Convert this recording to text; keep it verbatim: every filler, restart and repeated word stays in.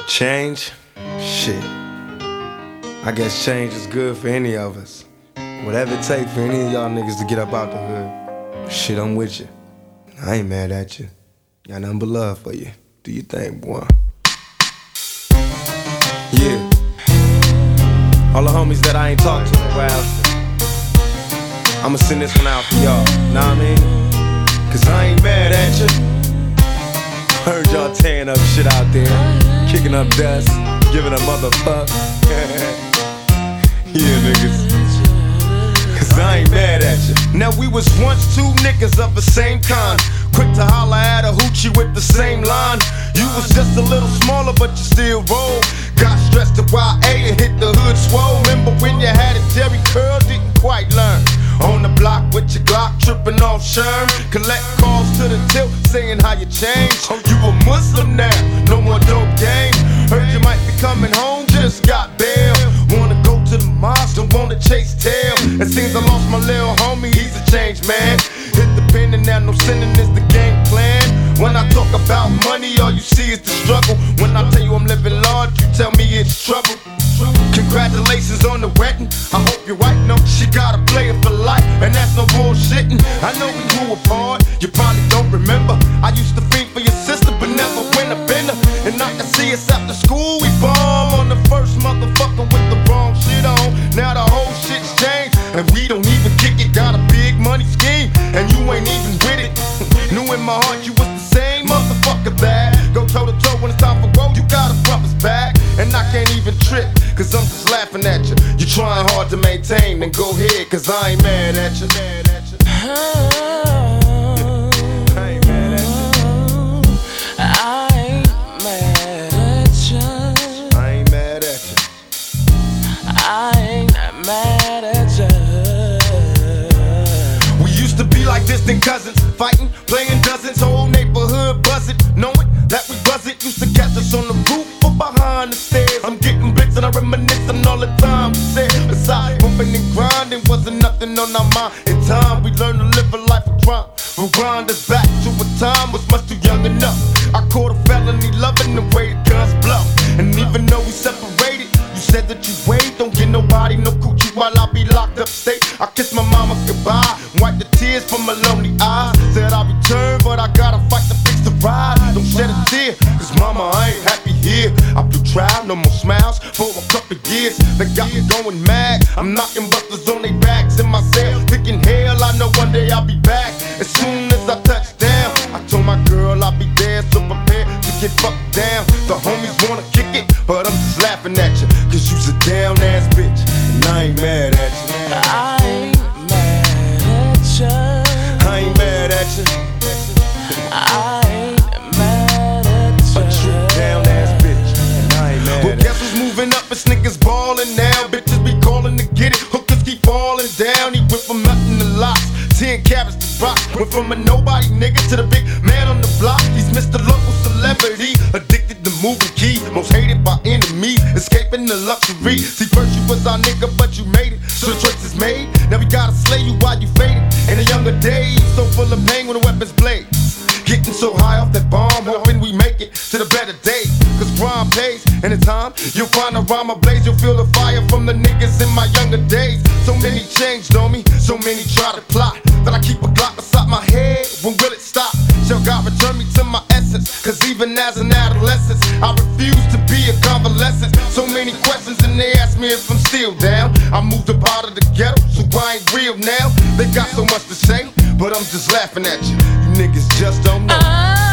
Change? Shit. I guess change is good for any of us. Whatever it takes for any of y'all niggas to get up out the hood. Shit, I'm with you. I ain't mad at you. Got nothing but love for you. Do your thing, boy. Yeah. All the homies that I ain't talked to in a while, I'ma send this one out for y'all. Know what I mean? Cause I ain't mad at you. Heard y'all tearing up shit out there, kicking up dust, giving a motherfuck. Yeah, niggas. Cause I ain't mad at you. Now we was once two niggas of the same kind, quick to holler at a hoochie with the same line. You was just a little smaller, but you still roll. Got stressed to Y A and hit the hood swole. Remember when you had a Jerry curl, didn't quite learn. On the block with your Glock, tripping off Sherm. Collect calls to the tilt, saying how you changed. Oh, you a Muslim now, no more dope game. Heard you might be coming home, just got bail. Wanna go to the mosque, don't wanna chase tail. It seems I lost my little homie, he's a changed man. Hit the pen and now no sinning is the game plan. When I talk about money, all you see is the struggle. When I tell you I'm living large, you tell me it's trouble. Congratulations on the wedding, I hope your wife knows she gotta play it for life, and that's no bullshitting. I know we grew apart, you probably don't remember. I used to think for your sister, but never went up in her. And I can see us after school, we bomb on the first motherfucker with the wrong shit on. Now the whole shit's changed, and we don't even kick it. Got a big money scheme, and you ain't even with it. Knew in my heart you was the same motherfucker bad. Go toe to toe when it's time for woe, you gotta bump us back. And I can't even trip, cause I'm just laughing at you. You trying hard to maintain, then go ahead, cause I ain't mad at you. Mad at you. I ain't mad at you. I ain't mad at you. I ain't mad at you. I ain't mad at you. We used to be like distant cousins, fighting, playing dozens, whole neighborhood buzzing, knowing that we wasn't. Used to catch us on the roof or behind the stairs. I'm getting blitz and I reminiscing all the time we said. Besides bumping and grinding, wasn't nothing on our mind. In time we learned to live a life of crime. Rewind us back to a time was much too young enough. I caught a felony loving the way the guns blow. And even though we separated, you said that you wait, don't get nobody no coochie while I be locked up state. I kissed my mama goodbye, wipe the tears from my lonely eyes. Said I'll return, but I gotta fight to fix the ride. Don't shed a tear, cause mama, I ain't happy here. I blew trial, no more smiles for a couple years. They got me going mad, I'm knocking busters on their backs in my cell, thinking hell, I know one day I'll be back. As soon as I touch down, I told my girl I'll be there, so prepare to get fucked down. The homies wanna kick it, but I'm just laughing at you, cause you's a down ass bitch, and I ain't mad at you. I ain't mad at you. I ain't mad at you. I ain't mad at you. A true down ass bitch, and I ain't mad. Well, guess who's moving up? It's niggas ballin' now. Bitches be calling to get it. Hookers keep falling down. He went from nothing to lots, ten carats to rock. Went from a nobody nigga to the big man on the block. He's Mister Local Celebrity, addicted to moving key, most hated by enemies, escaping the luxury. See, first you was our nigga, but you made it, so the choice is made. Now we gotta slay you while you faded. In the younger days, so full of pain when the weapons blaze. Getting so high off that bomb, hoping we make it to the better days. Cause crime pays, and in time, you'll find a rhyme ablaze. You'll feel the fire from the niggas in my younger days. So many changed on me, so many try to plot, that I keep a Glock beside my head. When will it stop? Shall God return me to my essence? Cause even as an adolescent, I refuse to be a convalescent. So many questions and they ask me if I'm still down. I moved up out of the ghetto, so I ain't real now. They got so much to say, but I'm just laughing at you. You niggas just don't know.